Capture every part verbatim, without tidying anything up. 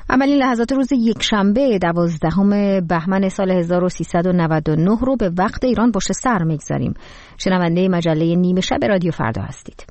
اولین لحظات روز یکشنبه دوازدهم بهمن سال هزار و سیصد و نود و نه رو به وقت ایران پشت سر میگذاریم. شنونده مجله نیمه شب رادیو فردا هستید.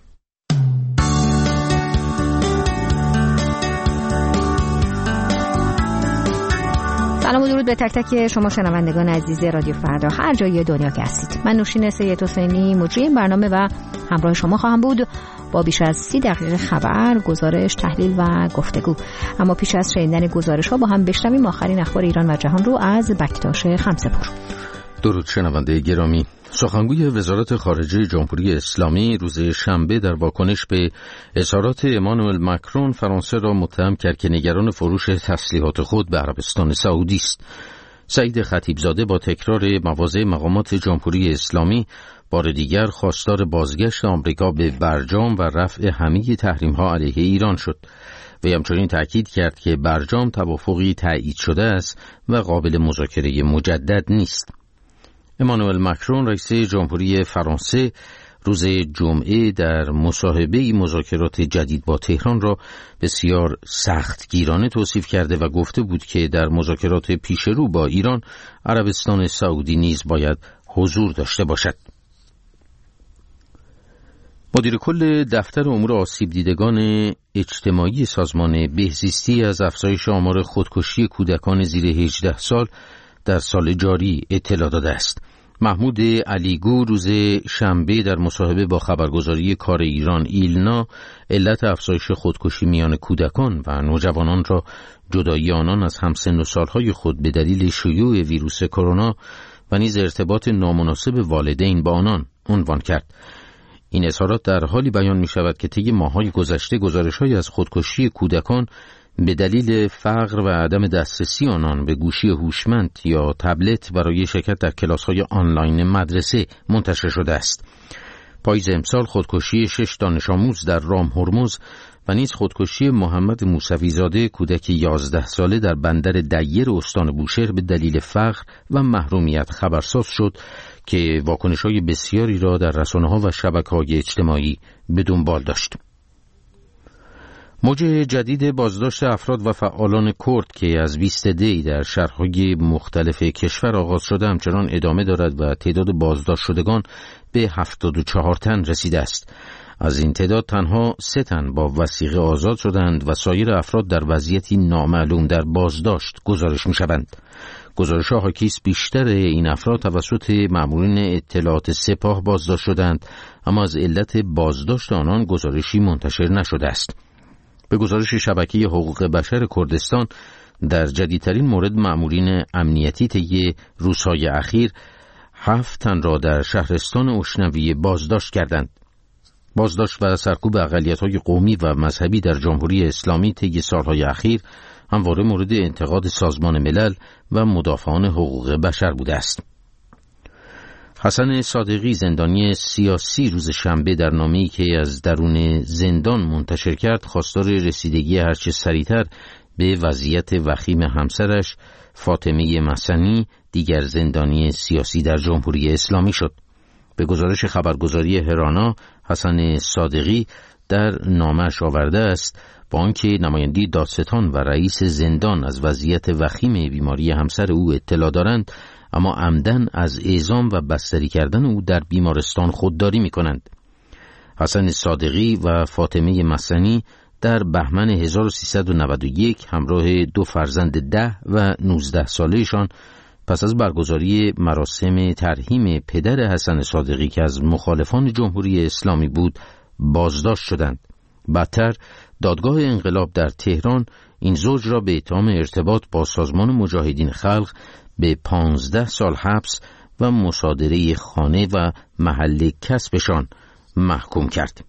سلام و درود به تک تک شما شنوندگان عزیز رادیو فردا هر جای دنیا که هستید. من نوشین سید حسینی مجری این برنامه و همراه شما خواهم بود با بیش از سی دقیقه خبر، گزارش، تحلیل و گفتگو. اما پیش از شنیدن گزارش ها با هم بشنویم آخرین اخبار ایران و جهان رو از بکتاش خمسه‌پور. درود شنونده گرامی. سخنگوی وزارت خارجه جمهوری اسلامی روز شنبه در واکنش به اظهارات امانوئل مکرون فرانسه را متهم کرد که نگران فروش تسلیحات خود به عربستان سعودی است. سعید خطیبزاده با تکرار مواضع مقامات جمهوری اسلامی بار دیگر خواستار بازگشت آمریکا به برجام و رفع همه تحریم‌ها علیه ایران شد. و همچنین تأکید کرد که برجام توافقی تایید شده است و قابل مذاکره مجدد نیست. امانوئل مکرون رئیس جمهوری فرانسه روز جمعه در مصاحبه مذاکرات جدید با تهران را بسیار سختگیرانه توصیف کرده و گفته بود که در مذاکرات پیشرو با ایران عربستان سعودی نیز باید حضور داشته باشد. مدیر کل دفتر امور آسیب دیدگان اجتماعی سازمان بهزیستی از افزایش آمار خودکشی کودکان زیر هجده سال در سال جاری اطلاع داده است. محمود علیگو روز شنبه در مصاحبه با خبرگزاری کار ایران ایلنا علت افزایش خودکشی میان کودکان و نوجوانان را جدایی آنان از همسن و سالهای خود به دلیل شیوع ویروس کرونا و نیز ارتباط نامناسب والدین با آنان عنوان کرد. این اظهارات در حالی بیان می شود که طی ماه‌های گذشته گزارش‌هایی از خودکشی کودکان به دلیل فقر و عدم دسترسی آنان به گوشی هوشمند یا تبلت برای شرکت در کلاس‌های آنلاین مدرسه منتشر شده است. پاییز امسال خودکشی شش دانش آموز در رام هرمز و نیز خودکشی محمد موسوی‌زاده کودک یازده ساله در بندر دیر استان بوشهر به دلیل فقر و محرومیت خبرساز شد که واکنش‌های بسیاری را در رسانه‌ها و شبکه‌های اجتماعی به دنبال داشت. موج جدید بازداشت افراد و فعالان کرد که از بیست دی در شهرهای مختلف کشور آغاز شده همچنان ادامه دارد و تعداد بازداشت شدگان به هفتاد و چهار تن رسیده است. از این تعداد تنها سه تن با وثیقه آزاد شدند و سایر افراد در وضعیتی نامعلوم در بازداشت گزارش می شوند. گزارش‌ها حاکی است بیشتر این افراد توسط مأمورین اطلاعات سپاه بازداشت شدند، اما از علت بازداشت آنان گزارشی منتشر نشده است. به گزارش شبکه حقوق بشر کردستان در جدیدترین مورد مأمورین امنیتی طی روزهای اخیر هفت تن را در شهرستان اشنویه بازداشت کردند. بازداشت و سرکوب اقلیت‌های قومی و مذهبی در جمهوری اسلامی طی سالهای اخیر همواره مورد انتقاد سازمان ملل و مدافعان حقوق بشر بوده است. حسن صادقی زندانی سیاسی روز شنبه در نامه‌ای که از درون زندان منتشر کرد خواستار رسیدگی هرچه سریعتر به وضعیت وخیم همسرش فاطمه مسنی دیگر زندانی سیاسی در جمهوری اسلامی شد. به گزارش خبرگزاری هرانا حسن صادقی در نامه‌اش آورده است با آنکه نمایندگی دادستان و رئیس زندان از وضعیت وخیم بیماری همسر او اطلاع دارند، اما عمدن از اعزام و بستری کردن او در بیمارستان خودداری می کنند. حسن صادقی و فاطمه مسنی در بهمن هزار و سیصد و نود و یک همراه دو فرزند ده و نوزده سالهشان پس از برگزاری مراسم ترحیم پدر حسن صادقی که از مخالفان جمهوری اسلامی بود بازداشت شدند. بعدتر دادگاه انقلاب در تهران این زوج را به اتهام ارتباط با سازمان مجاهدین خلق به پانزده سال حبس و مصادره خانه و محل کسبشان محکوم کرد.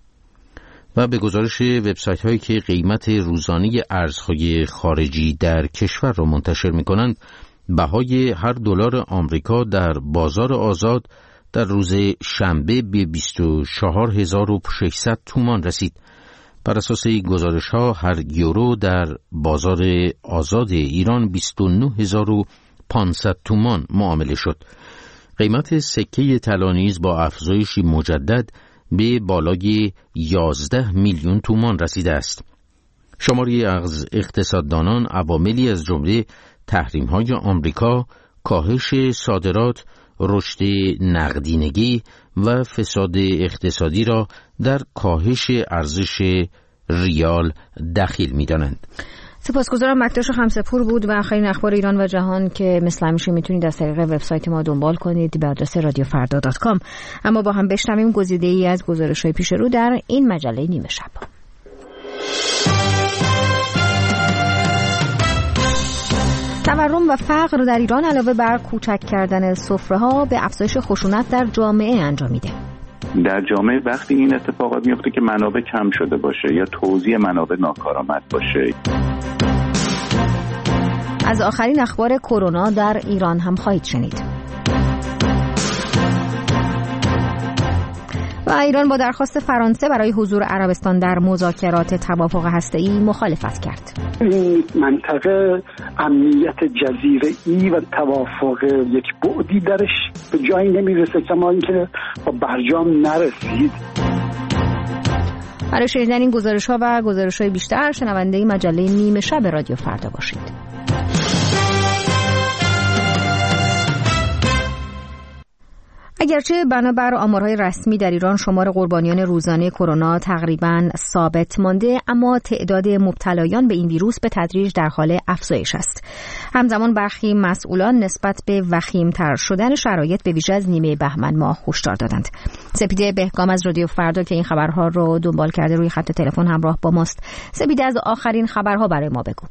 و به گزارش وبسایت هایی که قیمت روزانه ارزهای خارجی در کشور را منتشر می کنند، بهای هر دلار آمریکا در بازار آزاد در روز شنبه به بیست و چهار هزار و ششصد تومان رسید. بر اساس این گزارش ها هر یورو در بازار آزاد ایران بیست و نه هزار و پانصد تومان معامله شد. قیمت سکه طلا نیز با افزایشی مجدد به بالای یازده میلیون تومان رسیده است. شماری از اقتصاددانان عواملی از جمله تحریم‌های آمریکا، کاهش صادرات، رشد نقدینگی و فساد اقتصادی را در کاهش ارزش ریال دخیل می‌دانند. سپاسگزارم. مکتوش خمسه‌پور بود و آخرین اخبار ایران و جهان که مثل همیشه میتونید از طریق وبسایت ما دنبال کنید به آدرس رادیو فردا دات کام. اما با هم بشنویم گزیده‌ای از گزارش‌های پیش رو در این مجله نیمه شب. تورم و فقر در ایران علاوه بر کوچک کردن سفره‌ها به افزایش خشونت در جامعه انجامیده. در جامعه وقتی این اتفاقات میفته که منابع کم شده باشه یا توزیع منابع ناکارآمد باشه. از آخرین اخبار کرونا در ایران هم خواهید شنید. و ایران با درخواست فرانسه برای حضور عربستان در مذاکرات توافق هسته‌ای مخالفت کرد. این منطقه امنیت جزیره‌ای و توافق یک بعدی درش به جایی نمیرسه کما اینکه با برجام نرسید. برای شنیدن این گزارش‌ها و گزارش‌های بیشتر شنونده مجله نیمه شب رادیو فردا باشید. اگرچه بنابر آمارهای رسمی در ایران شمار قربانیان روزانه کرونا تقریباً ثابت مانده، اما تعداد مبتلایان به این ویروس به تدریج در حال افزایش است. همزمان برخی مسئولان نسبت به وخیم‌تر شدن شرایط به ویژه از نیمه بهمن ماه هشدار دادند. سپیده بهگام از رادیو فردا که این خبرها رو دنبال کرده روی خط تلفن همراه با ماست. سپیده، از آخرین خبرها برای ما بگو.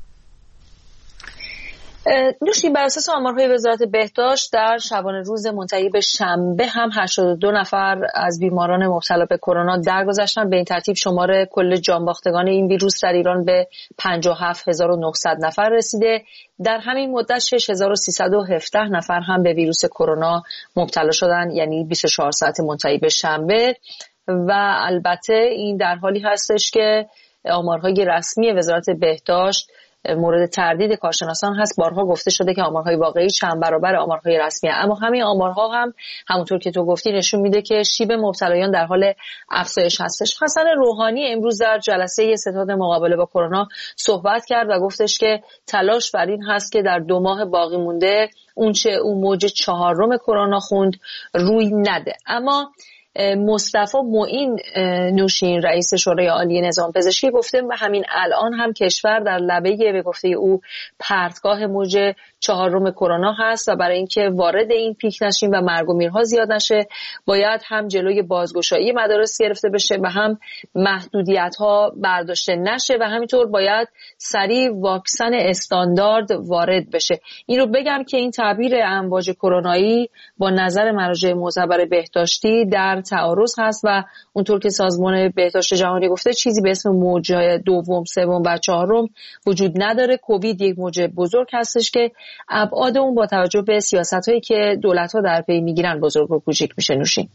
نوشین، بر اساس آمارهای وزارت بهداشت در شبانه روز منتهی به شنبه هم هشتاد و دو نفر از بیماران مبتلا به کرونا درگذشتن. به این ترتیب شمار کل جانباختگان این ویروس در ایران به پنجاه و هفت هزار و نهصد نفر رسیده. در همین مدت شش هزار و سیصد و هفده نفر هم به ویروس کرونا مبتلا شدن، یعنی بیست و چهار ساعت منتهی به شنبه. و البته این در حالی هستش که آمارهای رسمی وزارت بهداشت مورد تردید کارشناسان هست. بارها گفته شده که آمارهای واقعی چند برابر آمارهای رسمی، اما همین آمارها هم همونطور که تو گفتی نشون میده که شیب مبتلایان در حال افزایش هستش. حسن روحانی امروز در جلسه ستاد مقابله با کرونا صحبت کرد و گفتش که تلاش بر این هست که در دو ماه باقی مونده اونچه اون موج چهارم کرونا خوند روی نده. اما مصطفی معین نوشین رئیس شورای عالی نظام پزشکی گفته و همین الان هم کشور در لبه به گفته او پرتگاه موج چهارم کرونا هست و برای اینکه وارد این پیک نشیم و مرگ و میرها زیاد نشه باید هم جلوی بازگشایی مدارس گرفته بشه و هم محدودیت ها برداشته نشه و همینطور باید سریع واکسن استاندارد وارد بشه. این رو بگم که این تعبیر امواج کرونایی با نظر مراجع معتبر بهداشتی در تعارض هست و اونطور که سازمان بهداشت جهانی گفته چیزی به اسم موج دوم، سوم و چهارم وجود نداره. کووید یک موج بزرگ هستش که ابعاد اون با توجه به سیاست‌هایی که دولت‌ها در پی میگیرن بزرگ و کوچیک میشه. نوشین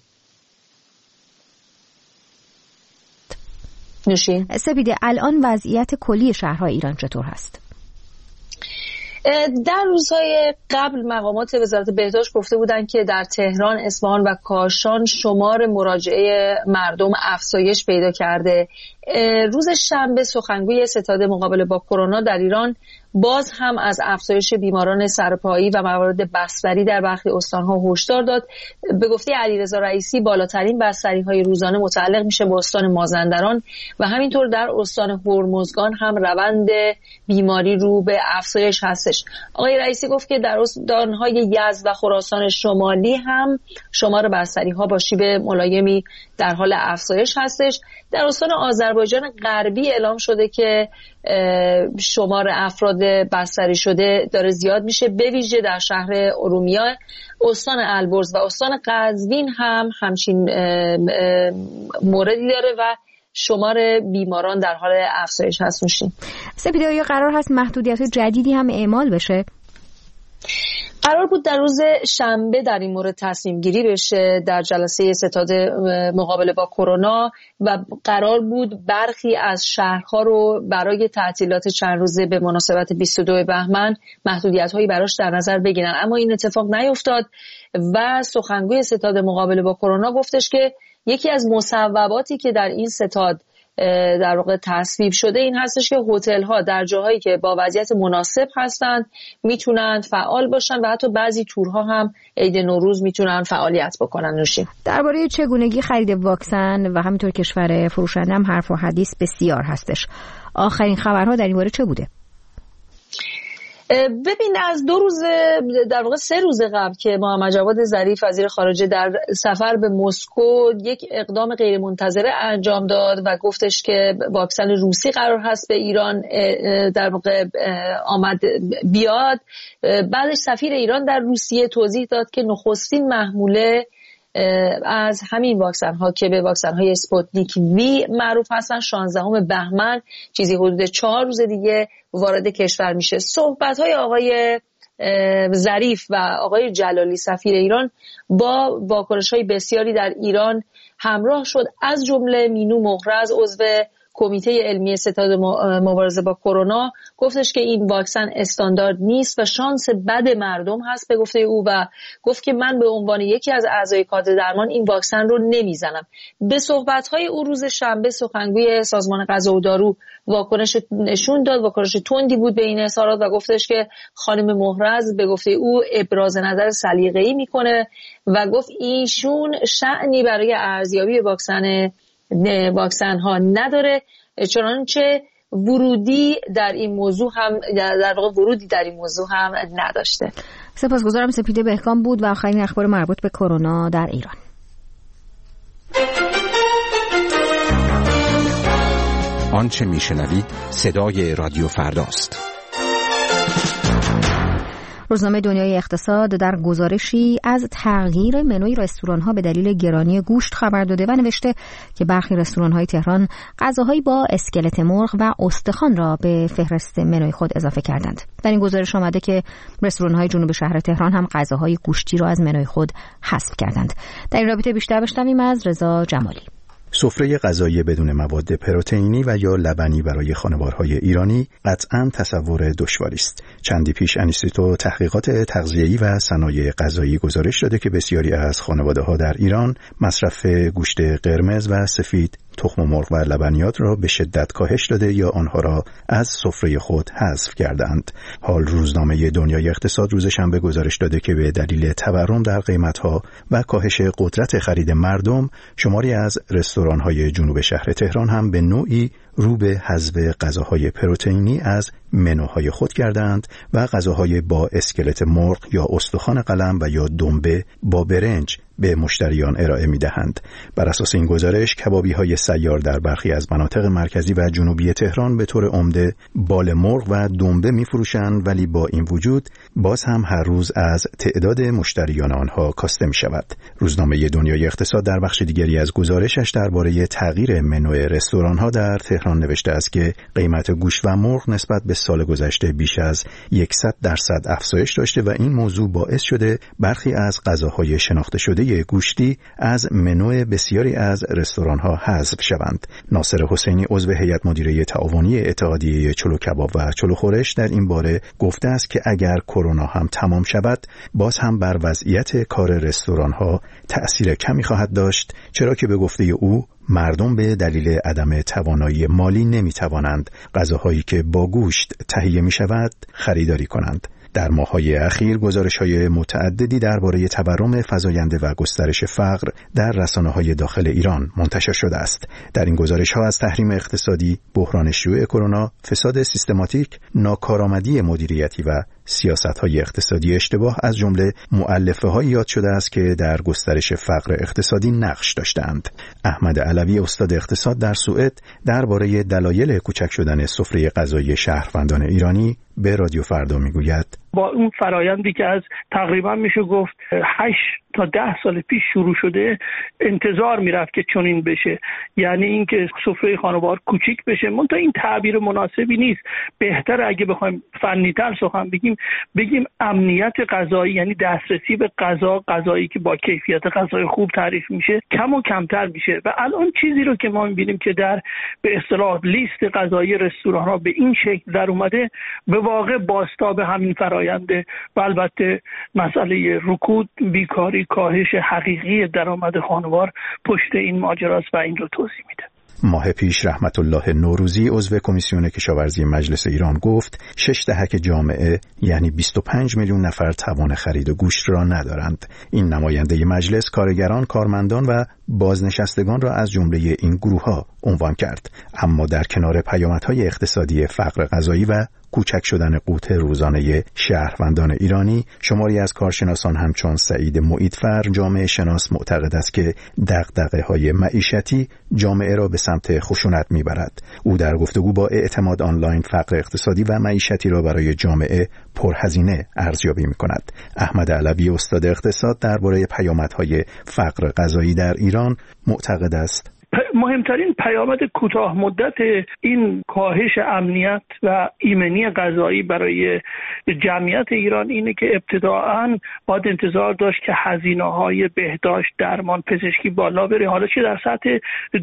نوشین سپیده، الان وضعیت کلی شهرهای ایران چطور هست؟ در روزهای قبل مقامات وزارت بهداشت گفته بودند که در تهران، اصفهان و کاشان شمار مراجعه مردم افزایش پیدا کرده. روز شنبه سخنگوی ستاد مقابله با کرونا در ایران باز هم از افزایش بیماران سرپایی و موارد بستری در برخی استان‌ها هشدار داد. به گفته علیرضا رئیسی بالاترین بستری‌های روزانه متعلق میشه به استان مازندران و همینطور در استان هرمزگان هم روند بیماری رو به افزایش هستش. آقای رئیسی گفت که در استان‌های یزد و خراسان شمالی هم شمار بستری‌ها با شیب ملایمی در حال افزایش هستش. در استان آذربایجان غربی اعلام شده که شمار افراد بستری شده داره زیاد میشه، به ویژه در شهر ارومیه، استان البرز و استان قزوین هم همچین موردی داره و شمار بیماران در حال افزایش هست. میشین سپیده، آیا قرار هست محدودیت جدیدی هم اعمال بشه؟ قرار بود در روز شنبه در این مورد تصمیم گیری بشه در جلسه ستاد مقابله با کرونا و قرار بود برخی از شهرها رو برای تعطیلات چند روزه به مناسبت بیست و دو بهمن محدودیت‌هایی براش در نظر بگیرن، اما این اتفاق نیفتاد و سخنگوی ستاد مقابله با کرونا گفتش که یکی از مصوباتی که در این ستاد در واقع تصویب شده این هستش که هتل ها در جاهایی که با وضعیت مناسب هستند میتونن فعال باشن و حتی بعضی تورها هم عید نوروز میتونن فعالیت بکنن. نوشین، درباره چگونگی خرید واکسن و همینطور کشور فروشنده هم حرف و حدیث بسیار هستش. آخرین خبرها در این باره چه بوده؟ ببین، از دو روز در واقع سه روز قبل که محمد جواد ظریف وزیر خارجه در سفر به مسکو یک اقدام غیر منتظره انجام داد و گفتش که واکسن روسی قرار هست به ایران در واقع آمد بیاد، بعدش سفیر ایران در روسیه توضیح داد که نخستین محموله از همین واکسن ها که به واکسن های اسپوتنیک وی معروف هستن شانزدهم بهمن، چیزی حدود چهار روز دیگه وارد کشور میشه. صحبت های آقای ظریف و آقای جلالی سفیر ایران با واکنش های بسیاری در ایران همراه شد، از جمله مینو مهرز عضو کمیته علمی ستاد مبارزه با کرونا گفتش که این واکسن استاندارد نیست و شانس بد مردم هست به گفته او، و گفت که من به عنوان یکی از اعضای کادر درمان این واکسن رو نمیزنم. به صحبت‌های او روز شنبه سخنگوی سازمان غذا و دارو واکنش نشون داد، واکنش تندی بود به این اظهارات و گفتش که خانم مهرز به گفته او ابراز نظر سلیقه‌ای میکنه و گفت ایشون شأنی برای ارزیابی واکسن واکسن ها نداره، چنانچه ورودی در این موضوع هم در واقع ورودی در این موضوع هم نداشته. سپاسگزارم. سپیده بهکام بود و آخرین اخبار مربوط به کرونا در ایران. آنچه میشنوید صدای رادیو فرداست. روزنامه دنیای اقتصاد در گزارشی از تغییر منوی رستوران‌ها به دلیل گرانی گوشت خبر داده و نوشته که برخی رستوران‌های تهران غذاهایی با اسکلت مرغ و استخوان را به فهرست منوی خود اضافه کردند. در این گزارش آمده که رستوران‌های جنوب شهر تهران هم غذاهای گوشتی را از منوی خود حذف کردند. در این رابطه بیشتر بشنویم از رضا جمالی. سفره غذایی بدون مواد پروتئینی و یا لبنی برای خانوارهای ایرانی قطعاً تصور دشواری است. چندی پیش انستیتو تحقیقات تغذیه‌ای و صنایع غذایی گزارش داده که بسیاری از خانواده‌ها در ایران مصرف گوشت قرمز و سفید، تخم مرغ و لبنیات را به شدت کاهش داده یا آنها را از سفره خود حذف کردند. حال روزنامه دنیای اقتصاد روز شنبه گزارش داده که به دلیل تورم در قیمت‌ها و کاهش قدرت خرید مردم، شماری از رستوران‌های جنوب شهر تهران هم به نوعی رو به حذف غذاهای پروتئینی از منوهای خود کردند و غذاهای با اسکلت مرغ یا استخوان قلم و یا دنبه با برنج به مشتریان ارائه می‌دهند. بر اساس این گزارش کبابی‌های سیار در برخی از مناطق مرکزی و جنوبی تهران به طور عمده بال مرغ و دنبه می‌فروشند، ولی با این وجود باز هم هر روز از تعداد مشتریان آنها کاسته می‌شود. روزنامه دنیای اقتصاد در بخش دیگری از گزارشش درباره تغییر منو رستوران‌ها در تهران نوشته است که قیمت گوشت و مرغ نسبت به سال گذشته بیش از صد درصد افزایش داشته و این موضوع باعث شده برخی از غذاهای شناخته شده گوشتی از منو بسیاری از رستوران‌ها حذف شوند. ناصر حسینی عضو هیئت مدیره تعاونی اتحادیه چلو کباب و چلو خورش در این باره گفته است که اگر کرونا هم تمام شود باز هم بر وضعیت کار رستوران‌ها تأثیر کمی خواهد داشت، چرا که به گفته او مردم به دلیل عدم توانایی مالی نمی‌توانند غذاهایی که با گوشت تهیه می‌شود خریداری کنند. در ماه‌های اخیر گزارش‌های متعددی درباره تورم فزاینده و گسترش فقر در رسانه‌های داخل ایران منتشر شده است. در این گزارش‌ها از تحریم اقتصادی، بحران شیوع کرونا، فساد سیستماتیک، ناکارآمدی مدیریتی و سیاست‌های اقتصادی اشتباه از جمله مؤلفه‌هایی یاد شده است که در گسترش فقر اقتصادی نقش داشتند. احمد علوی استاد اقتصاد در سوئد درباره دلایل کوچک شدن سفره غذایی شهروندان ایرانی به رادیو فردا میگوید: با اون فرایندی که از تقریبا میشه گفت هشت تا ده سال پیش شروع شده انتظار میرفت که چنین بشه، یعنی اینکه سفره خانوار کوچیک بشه. منتها این تعبیر مناسبی نیست. بهتر اگه بخوایم فنی‌تر سخن بگیم بگیم امنیت غذایی، یعنی دسترسی به غذا، غذایی که با کیفیت غذای خوب تعریف میشه کم و کمتر میشه. و الان چیزی رو که ما میبینیم که در به اصطلاح لیست غذایی رستوران‌ها به این شکل در اومده، به واقع بازتاب همین فراینده و البته مسئله رکود، بیکاری، کاهش حقیقی درآمد خانوار پشت این ماجراست و این رو توضیح میده. ماه پیش رحمت الله نوروزی عضو کمیسیون کشاورزی مجلس ایران گفت شش دهک جامعه یعنی بیست و پنج میلیون نفر توان خرید گوشت را ندارند. این نماینده مجلس کارگران، کارمندان و بازنشستگان را از جمله این گروه‌ها عنوان کرد. اما در کنار پیامدهای اقتصادی فقر غذایی و کوچک شدن قوت روزانه شهروندان ایرانی، شماری از کارشناسان همچون سعید معیدفر جامعه شناس معتقد است که دغدغه‌های معیشتی جامعه را به سمت خشونت میبرد. او در گفتگو با اعتماد آنلاین فقر اقتصادی و معیشتی را برای جامعه پرهزینه ارزیابی می‌کند. احمد علوی استاد اقتصاد درباره پیامدهای فقر غذایی در ایران معتقد است مهمترین پیامد کوتاه مدت این کاهش امنیت و ایمنی غذایی برای جمعیت ایران اینه که ابتداعاً باید انتظار داشت که هزینه‌های بهداشت، درمان، پزشکی بالا بره، حالا چه در سطح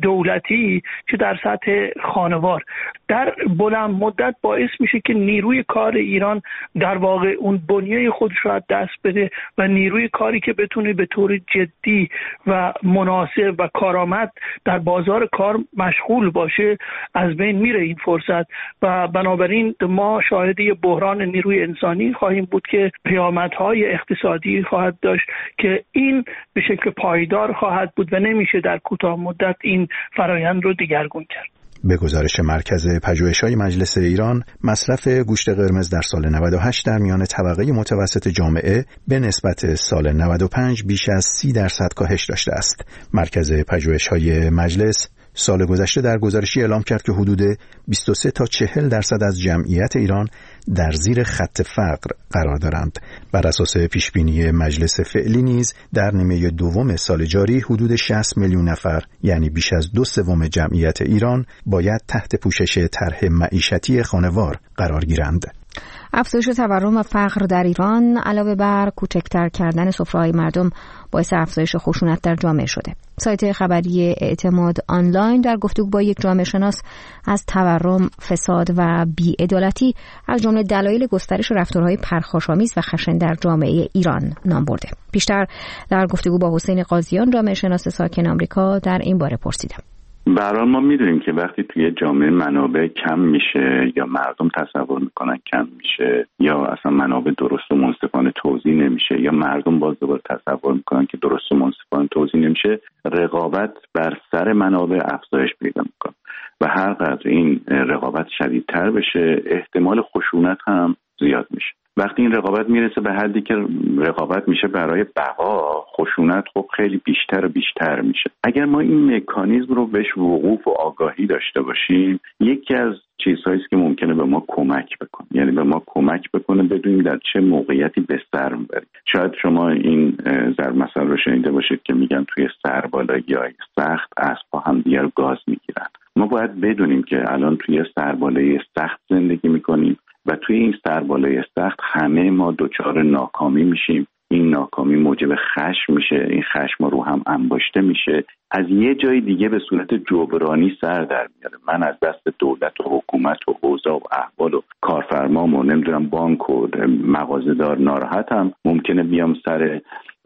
دولتی چه در سطح خانوار. در بلند مدت باعث میشه که نیروی کار ایران در واقع اون بنیه خودش رو از دست بده و نیروی کاری که بتونه به طور جدی و مناسب و کارآمد در بازار کار مشغول باشه از بین میره این فرصت و بنابراین ما شاهد یه بحران نیروی انسانی خواهیم بود که پیامدهای اقتصادی خواهد داشت که این به شکل پایدار خواهد بود و نمیشه در کوتاه مدت این فرایند رو دگرگون کرد. به گزارش مرکز پژوهش‌های مجلس ایران، مصرف گوشت قرمز در سال نود و هشت در میان طبقه متوسط جامعه به نسبت سال نود و پنج بیش از سی درصد کاهش داشته است. مرکز پژوهش‌های مجلس سال گذشته در گزارشی اعلام کرد که حدود بیست و سه تا چهل درصد از جمعیت ایران در زیر خط فقر قرار دارند. بر اساس پیشبینی مجلس فعلی نیز در نیمه دوم سال جاری حدود شصت میلیون نفر یعنی بیش از دو سوم جمعیت ایران باید تحت پوشش طرح معیشتی خانوار قرار گیرند. افزایش تورم و فقر در ایران علاوه بر کوچکتر کردن سفره‌های مردم باعث افزایش خشونت در جامعه شده. سایت خبری اعتماد آنلاین در گفتگو با یک جامعه شناس از تورم، فساد و بی‌عدالتی از جمله دلایل گسترش رفتارهای پرخاش‌آمیز و خشن در جامعه ایران نام برده. بیشتر در گفتگو با حسین قاضیان جامعه شناس ساکن آمریکا در این باره پرسیدم. به هر حال ما میدونیم که وقتی توی جامعه منابع کم میشه یا مردم تصور میکنن کم میشه یا اصلا منابع درست و منصفانه توزیع نمیشه یا مردم باز دوباره تصور میکنن که درست و منصفانه توزیع نمیشه، رقابت بر سر منابع افزایش پیدا میکنه و هر قدر این رقابت شدیدتر بشه احتمال خشونت هم زیاد میشه. وقتی این رقابت میرسه به حدی که رقابت میشه برای بقا، خشونت خب خیلی بیشتر و بیشتر میشه. اگر ما این مکانیزم رو بهش وقوف و آگاهی داشته باشیم، یکی از چیزهایی است که ممکنه به ما کمک بکنه، یعنی به ما کمک بکنه بدونیم در چه موقعیتی به سر میبریم. شاید شما این ضرب مثل رو شنیده باشید که میگن توی سربالایی سخت اسب‌ها هم دیگر رو گاز میگیرن. ما باید بدونیم که الان توی سربالایی سخت زندگی میکنیم و توی این سربالای سخت همه ما دچار ناکامی میشیم. این ناکامی موجب خشم میشه، این خشم رو هم انباشته میشه، از یه جای دیگه به صورت جبرانی سر در میاره. من از دست دولت و حکومت و اوضاع و احوال و کارفرمام و نمیدونم بانک و مغازه‌دار ناراحتم، ممکنه بیام سر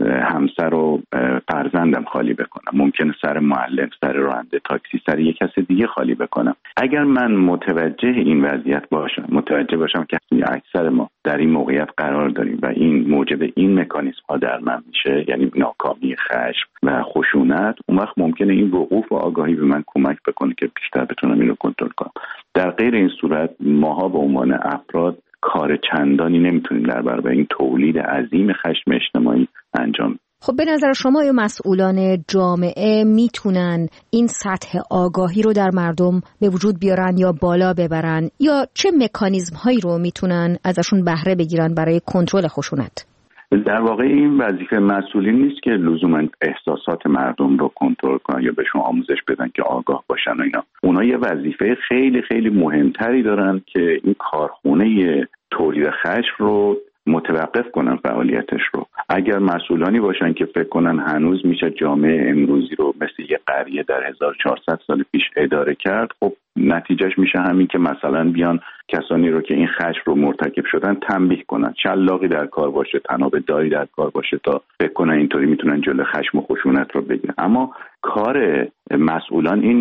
همسر و فرزندم خالی بکنم، ممکنه سر معلم، سر راننده تاکسی، سر یک کس دیگه خالی بکنم. اگر من متوجه این وضعیت باشم، متوجه باشم که اکثر ما در این موقعیت قرار داریم و این موجب این مکانیزم ها در من میشه، یعنی ناکامی، خشم و خشونت، اون وقت ممکنه این وقوف و آگاهی به من کمک بکنه که بیشتر بتونم این رو کنترل کنم. در غیر این صورت ماها به عنوان افراد کار چندانی نمیتونیم در برابر این تولید عظیم خشم اجتماعی انجام. خب به نظر شما یا مسئولان جامعه میتونن این سطح آگاهی رو در مردم به وجود بیارن یا بالا ببرن، یا چه مکانیزم هایی رو میتونن ازشون بهره بگیرن برای کنترل خشونت؟ در واقع این وظیفه مسئولین نیست که لزوما احساسات مردم رو کنترل کنن یا بهشون آموزش بدن که آگاه باشن و اینا. اونا یه وظیفه خیلی خیلی مهمتری دارن که این کارخونه تولید خشم رو متوقف کنن، فعالیتش رو. اگر مسئولانی باشن که فکر کنن هنوز میشه جامعه امروزی رو مثل یه قریه در هزار و چهارصد سال پیش اداره کرد، خب نتیجهش میشه همین که مثلا بیان کسانی رو که این خشم رو مرتکب شدن تنبیه کنن، شلاقی در کار باشه، تناب داری در کار باشه تا فکر کنن اینطوری میتونن جلوی خشم و خشونت رو بگیرن. اما کار مسئولان این نیست.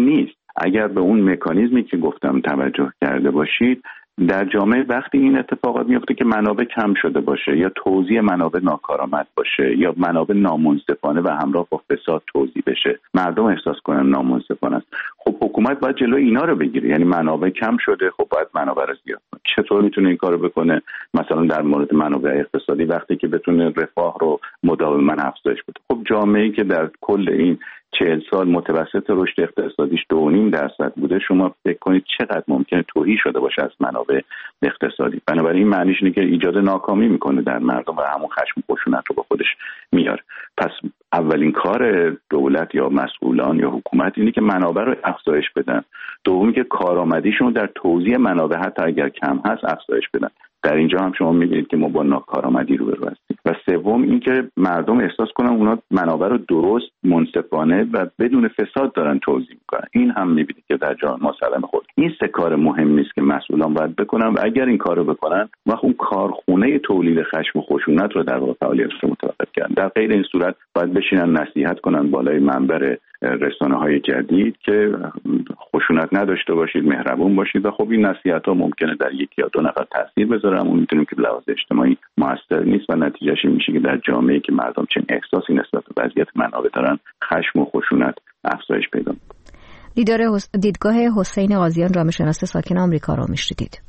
اگر به اون مکانیزمی که گفتم توجه کرده باشید، در جامعه وقتی این اتفاقات میفته که منابع کم شده باشه یا توزیع منابع ناکارآمد باشه یا منابع نامنصفانه و همراه با فساد توزیع بشه، مردم احساس کنن نامنصفانه است، خب حکومت باید جلوی اینا رو بگیره. یعنی منابع کم شده، خب باید منابع رو زیاد کنه. چطور میتونه این کارو بکنه؟ مثلا در مورد منابع اقتصادی وقتی که بتونه رفاه رو مداوما افزایش بده. خب جامعه‌ای که در کل این چهل سال متوسط رشد اقتصادیش دو و نیم درصد بوده، شما فکر کنید چقدر ممکنه تهی شده باشه از منابع اقتصادی. بنابراین معنیش اینه که ایجاد ناکامی میکنه در مردم و همون خشم و خشونت رو با خودش میاره. پس اولین کار دولت یا مسئولان یا حکومت اینه که منابع رو افزایش بدن. دومی که کارآمدیشون در توزیع منابع حتی اگر کم هست افزایش بدن. در اینجا هم شما می‌بینید که ما با ناکارآمدی روبرو هستیم. و سوم اینکه مردم احساس کنن اونا منابع رو درست، منصفانه و بدون فساد دارن توزیع میکنن. این هم می‌بینید که در جامعه ما سلام خود این سه کار مهم نیست که مسئولان باید بکنن و اگر این کارو بکنن وقت اون کارخونه تولید خشم و خشونت رو در واقع فعالیتش رو متوقف کردن. در غیر این صورت باید بشینن نصیحت کنن بالای منبر رسانه‌های جدید که خشونت نداشته باشید، مهربون باشید و خب این نصیحت‌ها ممکنه در یکی یا دو نفر تاثیر بذاره، اما می‌دونیم که لحاظ اجتماعی موثر نیست و نتیجهش این میشه که در جامعه‌ای که مردم چنین احساسی نسبت به وضعیت منابع دارن، خشم و خشونت افزایش پیدا می‌کنه. دیدار دیدگاه حسین قاضیان جامعه شناس ساکن آمریکا رو میشنیدید.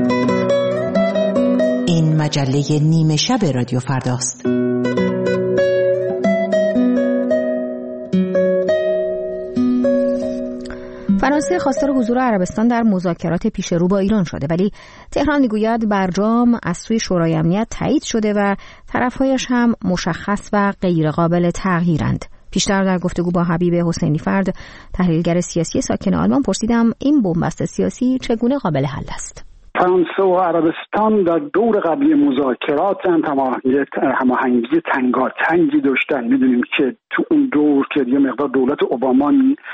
این مجله نیمه شب رادیو فرداست. فرانسه خواستار حضور عربستان در مذاکرات پیش رو با ایران شده، ولی تهران میگوید برجام از سوی شورای امنیت تایید شده و طرفهایش هم مشخص و غیر قابل تغییرند. پیشتر در گفتگو با حبیب حسینی فرد، تحلیلگر سیاسی ساکن آلمان، پرسیدم این بنبست سیاسی چگونه قابل حل است. فرانسه و عربستان در دور قبلی مذاکرات هماهنگی تنگاتنگی داشتن. میدونیم که تو اون دور که یه مقدار دولت اوباما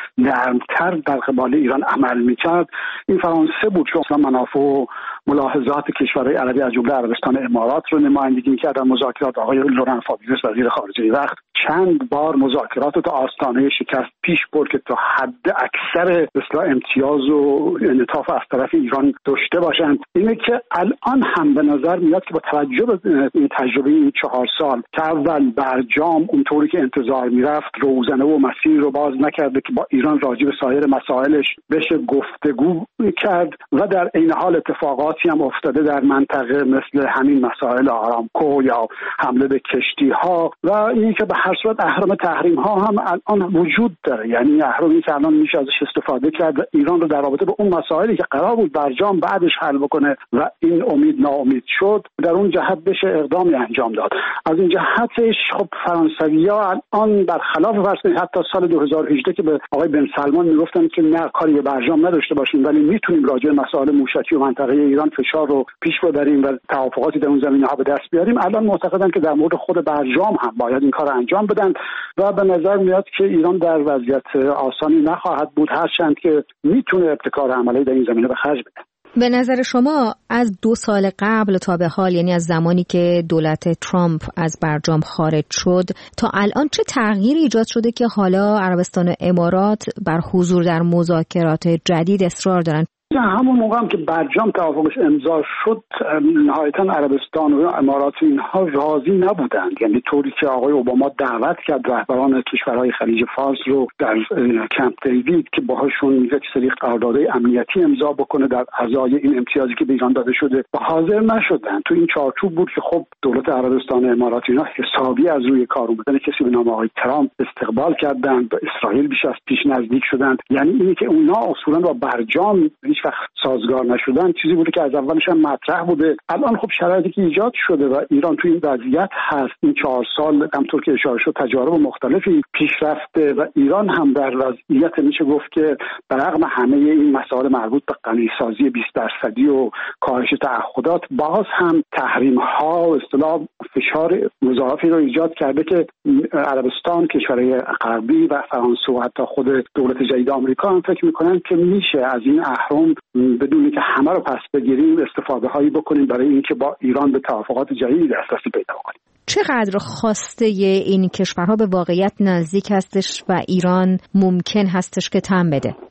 نرمتر در قبال ایران عمل میکرد، این فرانسه بود که اصلا منافع و ملاحظات کشورهای عربی از جمله عربستان امارات رو نمایندگی میکرد. در مذاکرات آقای لوران فابیوس وزیر خارجه وقت چند بار مذاکرات رو تا آستانه شکست پیش برد که تا حد اکثر اصلاح امتیاز و انعطاف از طرف ایران داشته باشند. اینه که الان هم به نظر میاد که با توجه به این تجربه این چهار سال که اول برجام اونطوری که انتظار میرفت روزنه و مسیر رو باز نکرده که با ایران راجع به سایر مسائلش بشه گفتگو کرد و در این حال اتفاقاتی هم افتاده در منطقه مثل همین مسائل آرامکو یا حمله به کشتی ها و این که به هر صورت اهرم تحریم ها هم الان وجود داره. یعنی اهرمی که الان میشه ازش استفاده کرد و ایران رو در رابطه با اون مسائلی که قرار بود برجام بعدش حل بکنه و این امید ناامید شد در اون جهت بشه اقدامی انجام داد. از این جهتش خب فرانسوی‌ها الان برخلاف فرض حتی سال دو هزار و هجده که به آقای بن سلمان میگفتن که نه کاری به برجام نداشته باشیم ولی میتونیم راجع به مسائل موشکی و منطقه ایران فشار رو پیش ببریم و توافقاتی در اون زمینه‌ها به دست بیاریم، الان معتقدن که در مورد خود برجام هم باید این کار انجام بدن و به نظر میاد که ایران در وضعیت آسانی نخواهد بود، هرچند که میتونه ابتکار عملی در این زمینه به خرج بده. به نظر شما از دو سال قبل تا به حال، یعنی از زمانی که دولت ترامپ از برجام خارج شد تا الان، چه تغییری ایجاد شده که حالا عربستان و امارات بر حضور در مذاکرات جدید اصرار دارند؟ همون موقع هم که برجام توافقش امضا شد نهایتا عربستان و امارات اینها راضی نبودند. یعنی طوری که آقای اوباما دعوت کرد رهبران کشورهای خلیج فارس رو در کمپ دیوید که باهاشون یک سری قراردادهای امنیتی امضا بکنه در ازای این امتیازی که به ایران داده شده و حاضر نشدن. تو این چارچوب بود که خب دولت عربستان و امارات اینا حسابی از روی کار اومدن کسی به نام آقای ترامپ استقبال کردند، به اسرائیل بیش از پیش نزدیک شدند. یعنی اینی که اونا اصولا با برجام وقت سازگار نشدن چیزی بوده که از اولش هم مطرح بوده. الان خب شرایطی که ایجاد شده و ایران تو این وضعیت هست، این چهار سال همطور که اشاره شد تجارب مختلفی پیش رفته و ایران هم در وضعیت میشه گفت که برغم همه این مسائل مربوط به غنیسازی بیست درصدی و کاهش تعهدات باز هم تحریم ها و اصطلاح فشار مضاعفی رو ایجاد کرده که عربستان، کشورهای غربی و فرانسه و حتی خود دولت جدید آمریکا هم فکر میکنن که میشه از این اهرم بدون که همه رو پس بگیریم استفاده هایی بکنیم برای اینکه با ایران به توافقات جدیدی دسترسی پیدا کنیم. چقدر خواسته این کشورها به واقعیت نزدیک هستش و ایران ممکن هستش که تم بده؟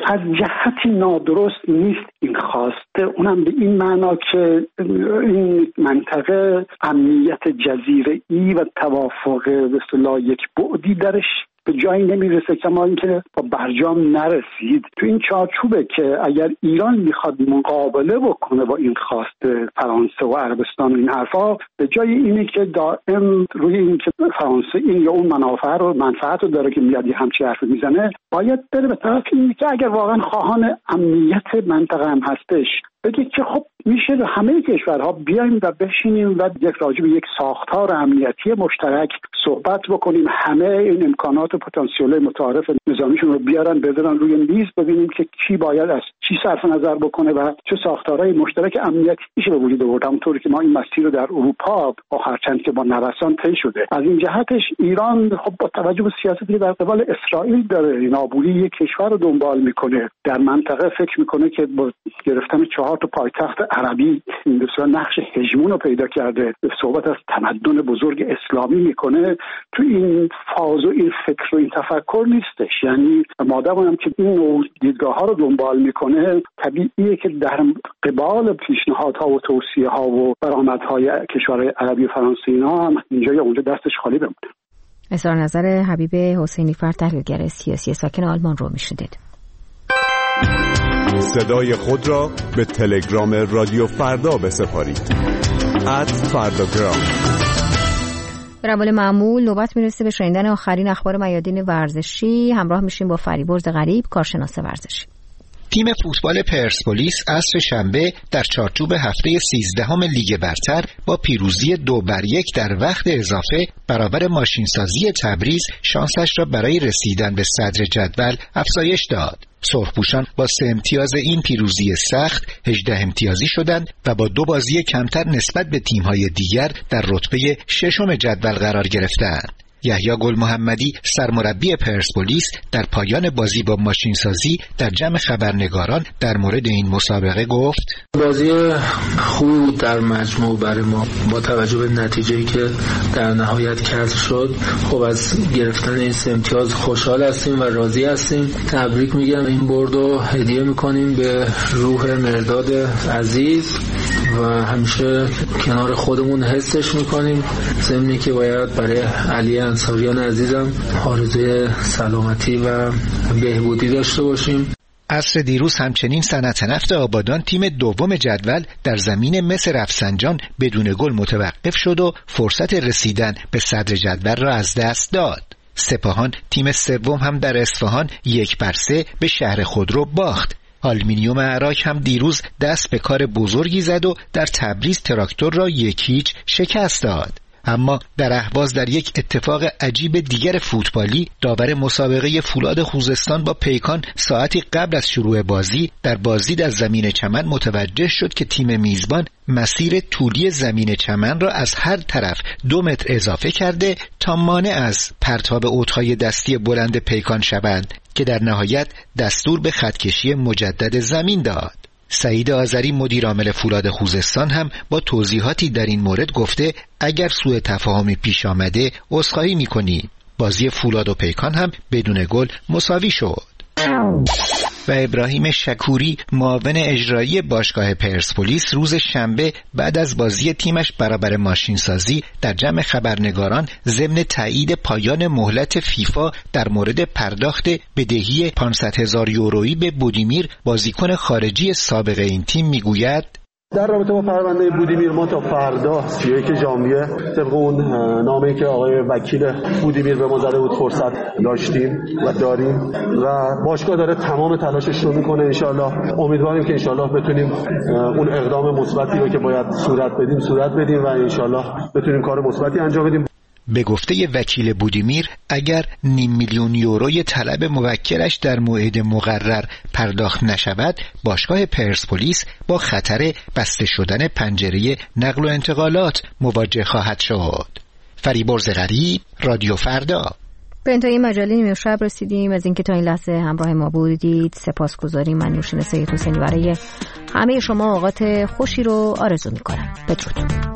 از جهتی نادرست نیست این خواسته، اونم به این معنا که این منطقه امنیت جزیره‌ای و توافق به اصطلاح یک بعدی درش به جایی نمیرسه کما اینکه با برجام نرسید. تو این چارچوبه که اگر ایران میخواد مقابله بکنه با این خواست فرانسه و عربستان و این حرفا، به جای اینه که دائم روی این که فرانسه این یا اون منافع رو منفعت رو داره که میاد همچی حرف میزنه، باید بره به طرف اینه که اگر واقعا خواهان امنیت منطقه هم هستش بگه که خب میشه همه کشورها بیایم و بشینیم و یک راجع به یک ساختار امنیتی مشترک صحبت بکنیم، همه این امکانات و پتانسیل متعارف نظامیشون رو بیارن بذارن روی میز، ببینیم که کی باید از چی صرف نظر بکنه و چه ساختارهای مشترک امنیتی میشه به وجود آورد. همونطوری که ما این مسیر رو در اروپا هرچند که با نوسان طی شده. از این جهتش ایران خب با توجه به سیاستی که در قبال اسرائیل داره، نابودی یک کشور رو دنبال میکنه، در منطقه فکر میکنه که با گرفتن چهار تا پایتخت عربی این بسیار نقش هژمون رو پیدا کرده، صحبت از تمدن بزرگ اسلامی میکنه. تو این فاز و این فکر و این تفکر نیستش. یعنی مادام هم که این نوع دیدگاه ها رو دنبال میکنه، طبیعیه که در قبال پیشنهادها و توصیه ها و برآمدهای کشورهای عربی و فرانسه اینا هم اینجا یا اونجا دستش خالی بمونه. اظهار نظر حبیب حسینی فر، تحلیلگر سیاسی ساکن آلمان رو میشنیدید. صدای خود را به تلگرام رادیو فردا بسپارید. ات فرداگرام. به روال معمول نوبت میرسه به شنیدن آخرین اخبار میادین ورزشی. همراه میشیم با فریبرز غریب، کارشناس ورزشی. تیم فوتبال پرسپولیس عصر شنبه در چارچوب هفته سیزدهم لیگ برتر با پیروزی دو بر یک در وقت اضافه برابر ماشینسازی تبریز شانسش را برای رسیدن به صدر جدول افزایش داد. سرخپوشان با سه امتیاز این پیروزی سخت هجده امتیازی شدند و با دو بازی کمتر نسبت به تیم‌های دیگر در رتبه ششم جدول قرار گرفتند. یحیی گل محمدی سرمربی پرسپولیس در پایان بازی با ماشینسازی در جمع خبرنگاران در مورد این مسابقه گفت: بازی خوبی بود در مجموع برای ما، با توجه به نتیجه‌ای که در نهایت کسب شد. خب از گرفتن این سه امتیاز خوشحال هستیم و راضی هستیم. تبریک میگم، این بردو هدیه میکنیم به روح مرداد عزیز و همیشه کنار خودمون حسش میکنیم. ضمنی که باید برای علی انصاریان عزیزم آرزوی سلامتی و بهبودی داشته باشیم. عصر دیروز همچنین صنعت نفت آبادان تیم دوم جدول در زمین مس رفسنجان بدون گل متوقف شد و فرصت رسیدن به صدر جدول را از دست داد. سپاهان تیم سوم هم در اصفهان یک بر سه به شهر خودرو باخت. آلومینیوم عراق هم دیروز دست به کار بزرگی زد و در تبریز تراکتور را یک هیچ شکست داد. اما در اهواز در یک اتفاق عجیب دیگر فوتبالی، داور مسابقه فولاد خوزستان با پیکان ساعتی قبل از شروع بازی در بازدید از زمین چمن متوجه شد که تیم میزبان مسیر طولی زمین چمن را از هر طرف دو متر اضافه کرده تا مانع از پرتاب اوتهای دستی بلند پیکان شوند که در نهایت دستور به خطکشی مجدد زمین داد. سعید آذری مدیر عامل فولاد خوزستان هم با توضیحاتی در این مورد گفته اگر سوء تفاهمی پیش آمده عذرخواهی می‌کنیم. بازی فولاد و پیکان هم بدون گل مساوی شد. و ابراهیم شکوری معاون اجرایی باشگاه پرسپولیس روز شنبه بعد از بازی تیمش برابر ماشینسازی در جمع خبرنگاران ضمن تایید پایان مهلت فیفا در مورد پرداخت بدهی پانصد هزار یورویی به بودیمیر بازیکن خارجی سابق این تیم میگوید: در رابطه با پرونده بودیمیر ما تا فردا سی و یک ژانویه طبق اون نامه‌ای که آقای وکیل بودیمیر به ما زده بود فرصت داشتیم و داریم و باشگاه داره تمام تلاشش رو میکنه. انشالله امیدواریم که انشالله بتونیم اون اقدام مثبتی رو که باید صورت بدیم صورت بدیم و انشالله بتونیم کار مثبتی انجام بدیم. به گفته وکیل بودیمیر اگر نیم میلیون یوروی طلب موکلش در موعد مقرر پرداخت نشود، باشگاه پرسپولیس با خطر بسته شدن پنجره نقل و انتقالات مواجه خواهد شد. فریبرز غریب، رادیو فردا. به انتهای مجله نیمه شب رسیدیم. از اینکه تا این لحظه همراه ما بودید سپاسگزاریم. من نوشین سید حسینی برای همه شما اوقات خوشی رو آرزو می‌کنم. بدرود.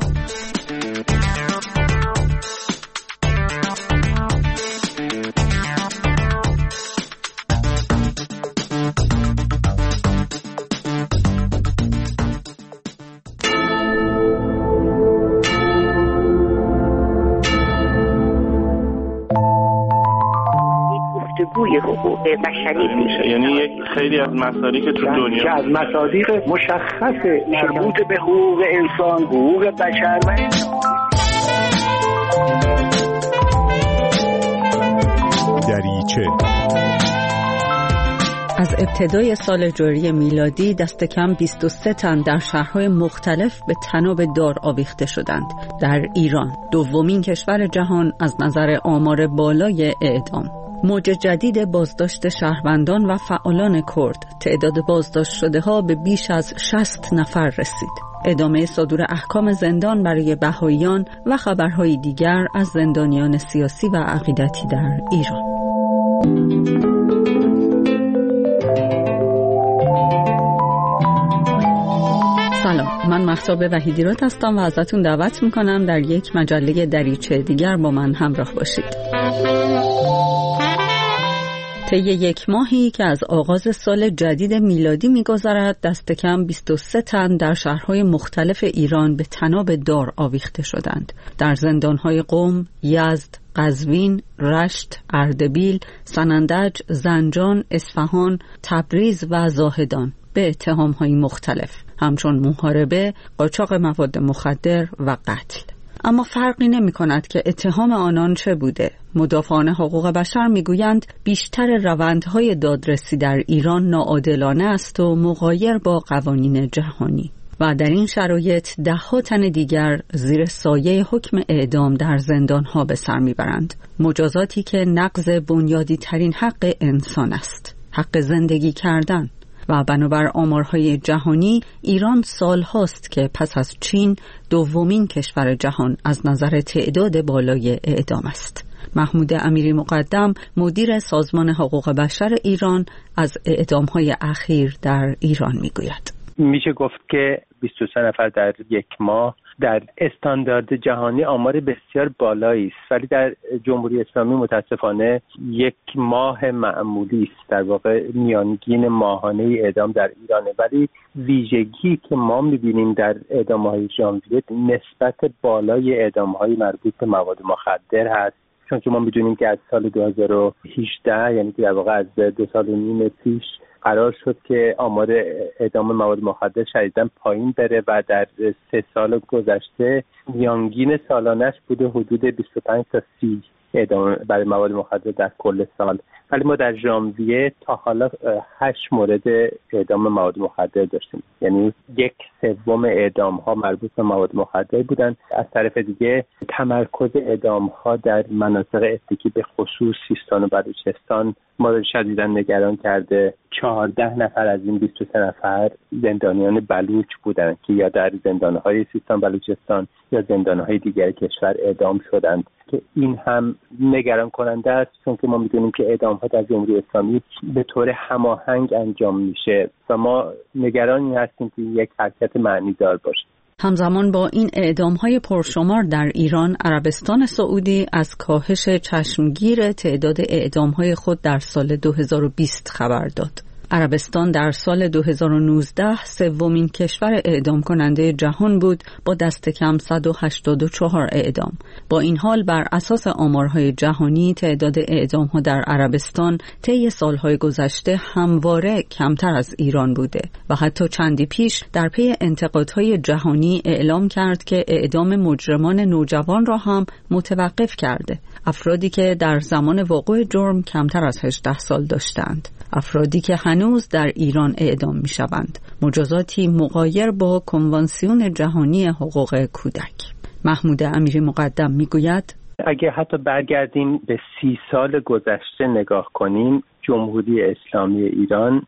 گفتگوی حقوق بشری میشه. یعنی یک خیلی از مصادیق که تو دنیا که از مصادیق مشخص مربوط به حقوق انسان، حقوق بشر و دریچه. از ابتدای سال جاری میلادی دست کم بیست و سه تن در شهرهای مختلف به طناب دار آویخته شدند. در ایران، دومین کشور جهان از نظر آمار بالای اعدام. موج جدید بازداشت شهروندان و فعالان کرد، تعداد بازداشت شده ها به بیش از شصت نفر رسید. ادامه صدور احکام زندان برای بهائیان و خبرهای دیگر از زندانیان سیاسی و عقیدتی در ایران. سلام، من مهتاب وحیدیراد هستم و ازتون دعوت میکنم در یک مجله دریچه دیگر با من همراه باشید. طی یک ماهی که از آغاز سال جدید میلادی می‌گذرد، دست کم بیست و سه تن در شهرهای مختلف ایران به طناب دار آویخته شدند. در زندان‌های قم، یزد، قزوین، رشت، اردبیل، سنندج، زنجان، اصفهان، تبریز و زاهدان به اتهام‌های مختلف، همچون محاربه، قاچاق مواد مخدر و قتل. اما فرقی نمی کند که اتهام آنان چه بوده. مدافعان حقوق بشر می گویند بیشتر روندهای دادرسی در ایران ناعادلانه است و مغایر با قوانین جهانی. و در این شرایط ده ها تن دیگر زیر سایه حکم اعدام در زندانها به سر می برند. مجازاتی که نقض بنیادی ترین حق انسان است، حق زندگی کردن. و بنابر آمارهای جهانی، ایران سال هاست که پس از چین دومین کشور جهان از نظر تعداد بالای اعدام است. محمود امیری مقدم، مدیر سازمان حقوق بشر ایران، از اعدامهای اخیر در ایران میگوید. میشه گفت که بیست و سه نفر در یک ماه در استاندارد جهانی آمار بسیار بالایی است، ولی در جمهوری اسلامی متاسفانه یک ماه معمولی است، در واقع میانگین ماهانه اعدام در ایرانه. ولی ویژگی که ما میبینیم در اعدام‌های ژانویه نسبت بالای اعدام‌های مربوط به مواد مخدر هست، چون که ما میدونیم که از سال دو هزار و هجده، یعنی که در واقع از دو سال و نیم پیش، قرار شد که آمار اعدام مواد مخدر شدیداً پایین بره و در سه سال گذشته میانگین سالانش بوده حدود بیست و پنج تا سی اعدام برای مواد مخدر در کل سال. ولی ما در ژانویه تا حالا هشت مورد اعدام مواد مخدر داشتیم، یعنی یک سوم اعدام ها مربوط به مواد مخدر بودن. از طرف دیگه تمرکز اعدام ها در مناطق اتکی به خصوص سیستان و بلوچستان ما رو شدیداً نگران کرده. چهارده نفر از این بیست و سه نفر زندانیان بلوچ بودند که یا در زندانهای سیستان بلوچستان یا زندانهای دیگر کشور اعدام شدند، که این هم نگران کننده است، چون که ما میدونیم که اعدام ها در جمهوری اسلامی به طور هماهنگ انجام میشه و ما نگرانی هستیم که یک حرکت معنی دار باشه. همزمان با این اعدام‌های پرشمار در ایران، عربستان سعودی از کاهش چشمگیر تعداد اعدام‌های خود در سال دو هزار و بیست خبر داد. عربستان در سال دو هزار و نوزده سومین کشور اعدام کننده جهان بود با دست کم صد و هشتاد و چهار اعدام. با این حال بر اساس آمارهای جهانی تعداد اعدام‌ها در عربستان طی سالهای گذشته همواره کمتر از ایران بوده و حتی چندی پیش در پی انتقادهای جهانی اعلام کرد که اعدام مجرمان نوجوان را هم متوقف کرده. افرادی که در زمان وقوع جرم کمتر از هجده سال داشتند، افرادی که هنوز در ایران اعدام می شوند، مجازاتی مغایر با کنوانسیون جهانی حقوق کودک. محمود امیری مقدم می گوید اگه حتی برگردیم به سی سال گذشته نگاه کنیم، جمهوری اسلامی ایران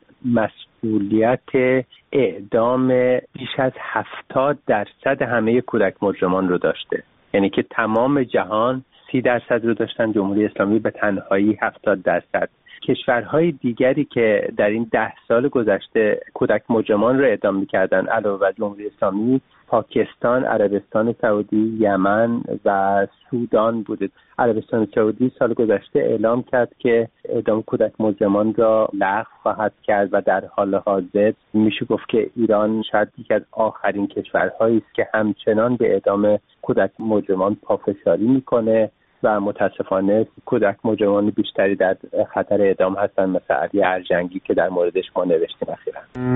مسئولیت اعدام بیش از هفتاد درصد همه کودک مجرمان رو داشته، یعنی که تمام جهان سی درصد رو داشتن، جمهوری اسلامی به تنهایی هفتاد درصد. کشورهای دیگری که در این ده سال گذشته کودک مجرمان رو اعدام می‌کردن علاوه بر جمهوری اسلامی، پاکستان، عربستان سعودی، یمن و سودان بوده. عربستان سعودی سال گذشته اعلام کرد که اعدام کودک مجرمان را لغو خواهد کرد و در حال حاضر میشه گفت که ایران شاید یکی از آخرین کشورهایی است که همچنان به اعدام کودک مجرمان پافشاری میکنه و متاسفانه کودک مجرمان بیشتری در خطر اعدام هستند، مثل علی ارجنگی که در موردش ما نوشتیم اخیراً.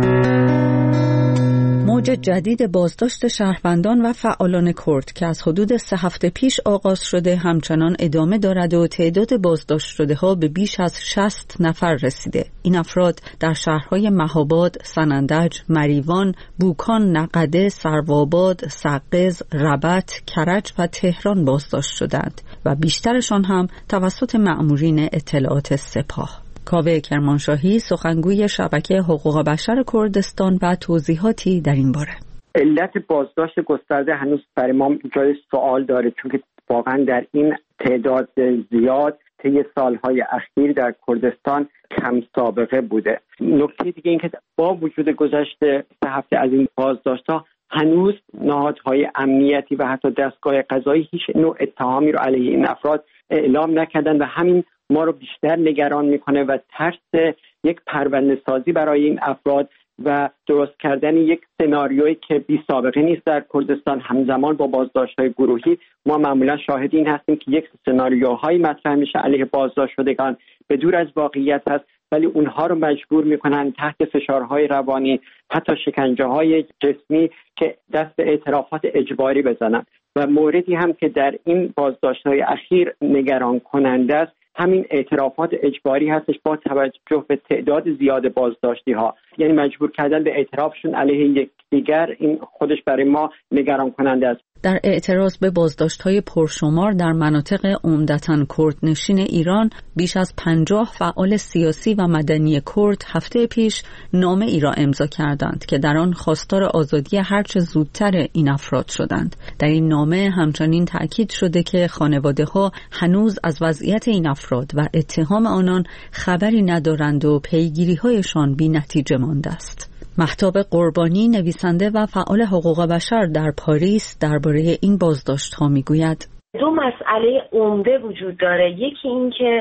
موج جدید بازداشت شهروندان و فعالان کرد که از حدود سه هفته پیش آغاز شده همچنان ادامه دارد و تعداد بازداشت شده ها به بیش از شصت نفر رسیده. این افراد در شهرهای مهاباد، سنندج، مریوان، بوکان، نقده، سروآباد، سقز، ربط، کرج و تهران بازداشت شدند و بیشترشان هم توسط مأمورین اطلاعات سپاه. کاوه کرمانشاهی سخنگوی شبکه حقوق بشر کردستان و توضیحاتی در این باره. علت بازداشت گسترده هنوز برای ما جای سوال داره، چون که واقعا در این تعداد زیاد طی سالهای اخیر در کردستان کم سابقه بوده. نکته دیگه این که با وجود گذشت سه هفته از این بازداشت‌ها هنوز نهادهای امنیتی و حتی دستگاه قضایی هیچ نوع اتهامی رو علیه این افراد اعلام نکردن و همین ما رو بیشتر نگران میکنه و ترس یک پرونده سازی برای این افراد و درست کردن یک سناریویی که بی سابقه نیست در کردستان همزمان با بازداشت‌های گروهی. ما معمولا شاهد این هستیم که یک سناریوهایی مطرح میشه علیه بازداشت شدگان به دور از واقعیت هست، ولی اونها رو مجبور میکنن تحت فشارهای روانی، حتی شکنجه‌های جسمی که دست به اعترافات اجباری بزنن. و موردی هم که در این بازداشت‌های اخیر نگران کننده است همین اعترافات اجباری هستش با توجه به تعداد زیاد بازداشتی ها، یعنی مجبور کردن به اعترافشون علیه یکدیگر. این خودش برای ما نگران کننده است. در اعتراض به بازداشت‌های پرشمار در مناطق عمدتاً کردنشین ایران، بیش از پنجاه فعال سیاسی و مدنی کرد هفته پیش نامه ای را امضا کردند که در آن خواستار آزادی هرچه زودتر این افراد شدند. در این نامه همچنین تأکید شده که خانواده‌ها هنوز از وضعیت این افراد و اتهام آنان خبری ندارند و پیگیری‌هایشان بی‌نتیجه مانده است. مهتاب قربانی، نویسنده و فعال حقوق بشر در پاریس، درباره این بازداشت‌ها میگوید: دو مسئله عمده وجود داره. یکی این که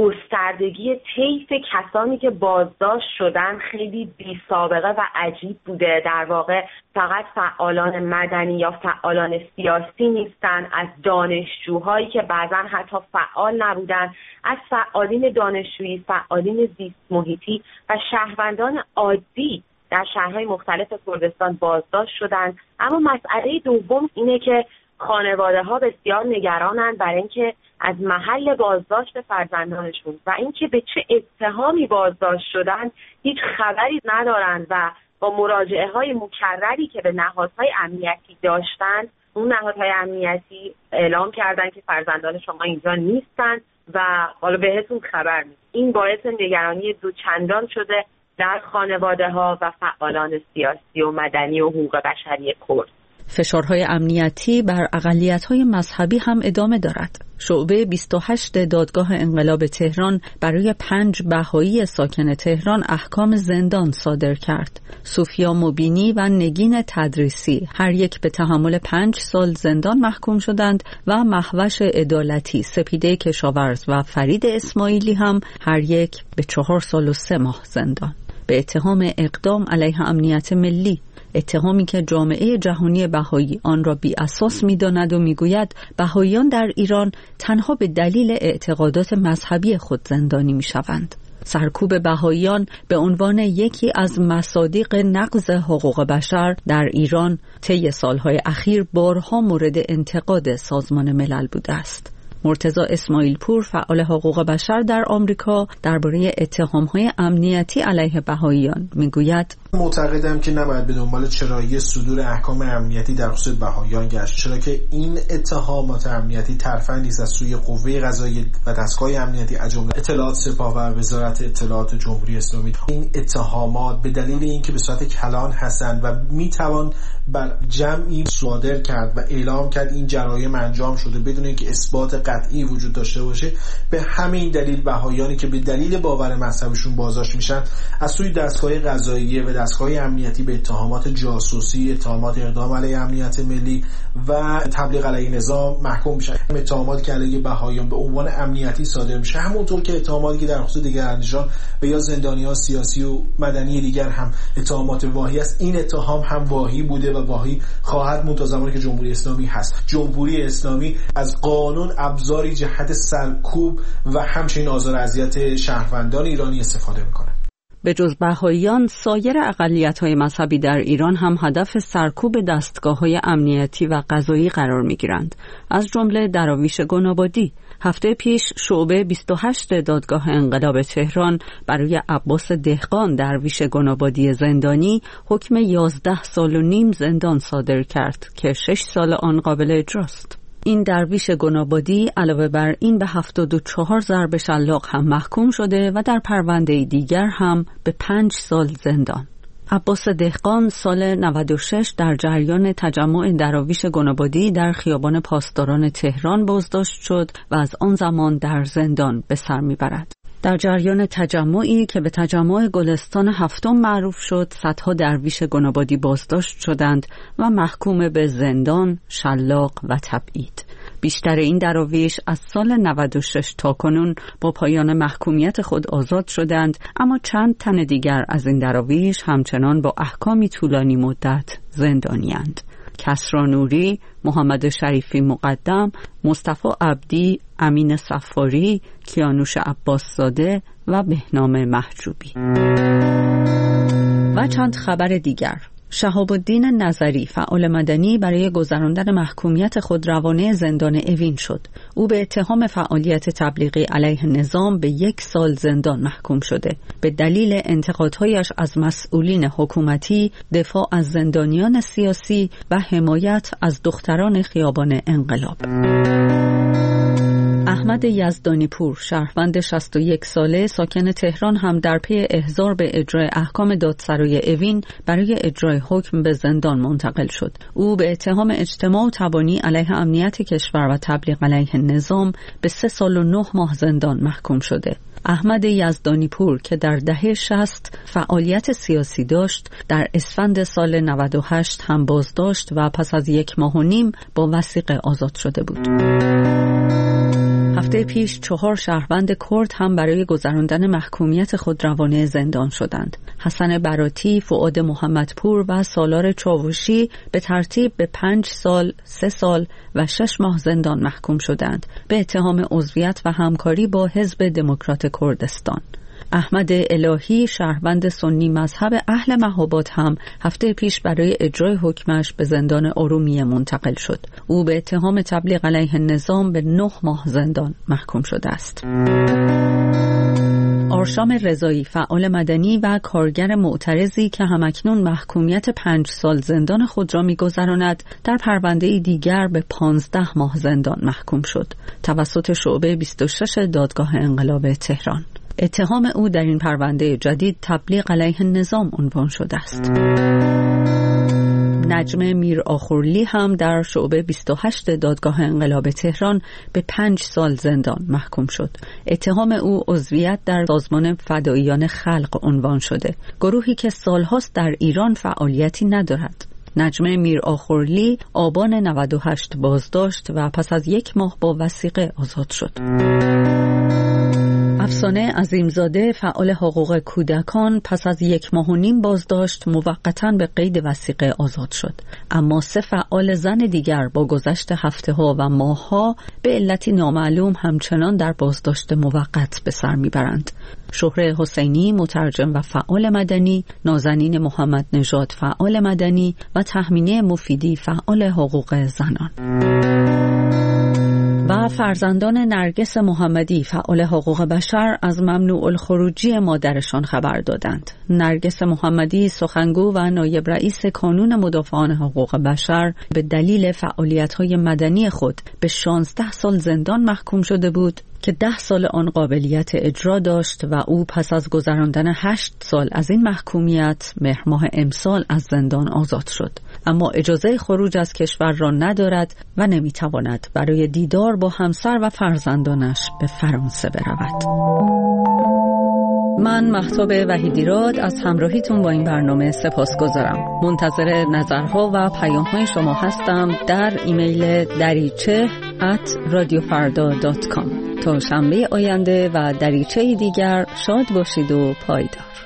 گستردگی طیف کسانی که بازداشت شدن خیلی بی سابقه و عجیب بوده. در واقع فقط فعالان مدنی یا فعالان سیاسی نیستن، از دانشجوهایی که بعضا حتی فعال نبودن، از فعالین دانشجویی، فعالین زیست محیطی و شهروندان عادی در شهرهای مختلف کردستان بازداشت شدند. اما مسئله دوم اینه که خانواده‌ها بسیار نگرانند برای اینکه از محل بازداشت فرزندانشون و اینکه به چه اتهامی بازداشت شدن هیچ خبری ندارند و با مراجعه‌های مکرری که به نهادهای امنیتی داشتند، اون نهادهای امنیتی اعلام کردن که فرزندان شما اینجا نیستن و حالا بهتون خبر میدیم. این باعث نگرانی دوچندان شده در خانواده‌ها و فعالان سیاسی و مدنی و حقوق بشری کرد. فشارهای امنیتی بر اقلیت‌های مذهبی هم ادامه دارد. شعبه بیست و هشت دادگاه انقلاب تهران برای پنج بهایی ساکن تهران احکام زندان صادر کرد. سوفیا مبینی و نگین تدریسی هر یک به تحمل پنج سال زندان محکوم شدند و مهوش عدالتی، سپیده کشاورز و فرید اسماعیلی هم هر یک به چهار سال و سه ماه زندان به اتهام اقدام علیه امنیت ملی، اتهامی که جامعه جهانی بهایی آن را بی اساس می‌داند و می‌گوید بهاییان در ایران تنها به دلیل اعتقادات مذهبی خود زندانی می‌شوند. سرکوب بهاییان به عنوان یکی از مصادیق نقض حقوق بشر در ایران طی سالهای اخیر بارها مورد انتقاد سازمان ملل بوده است. مرتضی اسماعیل پور، فعال حقوق بشر در آمریکا، درباره اتهام‌های امنیتی علیه بهاییان میگوید: معتقدم که نباید به دنبال چرایی صدور احکام امنیتی در خصوص بهاییان گشت، چرا که این اتهامات امنیتی ترفندی است از سوی قوه قضاییه و دستگاه امنیتی از جمله اطلاعات سپاه و وزارت اطلاعات جمهوری اسلامی. این اتهامات به دلیل اینکه به صورت کلان هستند و میتوان بر جمعی صادر کرد و اعلام کرد این جرایم انجام شده بدون اینکه اثبات قطعی وجود داشته باشه، به همین دلیل بهاییانی که به دلیل باور مذهبشون بازداشت میشن از سوی دستگاه قضاییه و دستگاه امنیتی به اتهامات جاسوسی، اتهامات اقدام علیه امنیت ملی و تبلیغ علیه نظام محکوم میشن. اتهاماتی که علیه بهاییان به عنوان امنیتی صادر میشه، همونطور که اتهاماتی که در خصوص دگراندیشان و یا زندانیان سیاسی و مدنی دیگر هم اتهامات واهی است، این اتهام هم واهی بوده و واهی خواهد موند تا زمانی که جمهوری اسلامی هست. جمهوری اسلامی از قانون ابزاری جهت سرکوب و همچنین آزار اذیت شهروندان ایرانی استفاده میکنه. به جز بهائیان، سایر اقلیت‌های مذهبی در ایران هم هدف سرکوب دستگاه‌های امنیتی و قضایی قرار می‌گیرند، از جمله دراویش گنابادی. هفته پیش شعبه بیست و هشت دادگاه انقلاب تهران برای عباس دهقان درویش گنابادی زندانی حکم یازده سال و نیم زندان صادر کرد که شش سال آن قابل اجراست. این درویش گنابادی علاوه بر این به هفتاد و چهار ضرب شلاق هم محکوم شده و در پرونده دیگر هم به پنج سال زندان. عباس دهقان سال نود و شش در جریان تجمع دراویش گنابادی در خیابان پاسداران تهران بازداشت شد و از آن زمان در زندان به سر میبرد. در جریان تجمعی که به تجمع گلستان هفتم معروف شد، صدها درویش گنابادی بازداشت شدند و محکوم به زندان، شلاق و تبعید. بیشتر این دراویش از سال نود و شش تا کنون با پایان محکومیت خود آزاد شدند، اما چند تن دیگر از این دراویش همچنان با احکامی طولانی مدت زندانی‌اند. کسری نوری، محمد شریفی مقدم، مصطفی عبدی، امین صفاری، کیانوش عباسزاده و بهنام محجوبی. و چند خبر دیگر. شهاب الدین نظری، فعال مدنی، برای گذراندن محکومیت خود روانه زندان اوین شد. او به اتهام فعالیت تبلیغی علیه نظام به یک سال زندان محکوم شده. به دلیل انتقادهایش از مسئولین حکومتی، دفاع از زندانیان سیاسی و حمایت از دختران خیابان انقلاب. احمد یزدانی پور، شهروند شصت و یک ساله ساکن تهران، هم در پی احضار به اجرای احکام دادسرای اوین برای اجرای حکم به زندان منتقل شد. او به اتهام اجتماع و تبانی علیه امنیت کشور و تبلیغ علیه نظام به سه سال و نه ماه زندان محکوم شده. احمد یزدانی پور که در دهه شصت فعالیت سیاسی داشت، در اسفند سال نود و هشت هم بازداشت و پس از یک ماه و نیم با وثیقه آزاد شده بود. هفته پیش چهار شهروند کرد هم برای گذراندن محکومیت خود روانه زندان شدند. حسن براتی، فؤاد محمدپور و سالار چاوشی به ترتیب به پنج سال، سه سال و شش ماه زندان محکوم شدند به اتهام عضویت و همکاری با حزب دموکرات کردستان. احمد الهی، شهروند سنی مذهب اهل مهاباد، هم هفته پیش برای اجرای حکمش به زندان ارومیه منتقل شد. او به اتهام تبلیغ علیه نظام به نه ماه زندان محکوم شده است. آرشام رضایی، فعال مدنی و کارگر معترضی که همکنون محکومیت پنج سال زندان خود را می‌گذراند، در پرونده دیگر به پانزده ماه زندان محکوم شد توسط شعبه بیست و شش دادگاه انقلاب تهران. اتهام او در این پرونده جدید تبلیغ علیه نظام عنوان شده است. نجم میر آخورلی هم در شعبه بیست و هشت دادگاه انقلاب تهران به پنج سال زندان محکوم شد. اتهام او عضویت در سازمان فداییان خلق عنوان شده، گروهی که سالهاست در ایران فعالیتی ندارد. نجم میر آخورلی آبان نود و هشت بازداشت و پس از یک ماه با وثیقه آزاد شد. افسانه عظیمزاده، فعال حقوق کودکان، پس از یک ماه و نیم بازداشت موقتاً به قید وثیقه آزاد شد. اما سه فعال زن دیگر با گذشت هفته ها و ماه ها به علتی نامعلوم همچنان در بازداشت موقت به سر میبرند. شهره حسینی، مترجم و فعال مدنی، نازنین محمد نژاد، فعال مدنی و تهمینه مفیدی، فعال حقوق زنان. و فرزندان نرگس محمدی، فعال حقوق بشر، از ممنوع الخروجی مادرشان خبر دادند. نرگس محمدی، سخنگو و نایب رئیس کانون مدافعان حقوق بشر، به دلیل فعالیت‌های مدنی خود به شانزده سال زندان محکوم شده بود که ده سال آن قابلیت اجرا داشت و او پس از گذراندن هشت سال از این محکومیت مهر ماه امسال از زندان آزاد شد. اما اجازه خروج از کشور را ندارد و نمیتواند برای دیدار با همسر و فرزندانش به فرانسه برود. من مهتاب وحیدیراد از همراهیتون با این برنامه سپاسگزارم. منتظر نظرها و پیام‌های شما هستم در ایمیل دریچه ات رادیو فردا دات کام. تا شنبه آینده و دریچه دیگر شاد باشید و پایدار.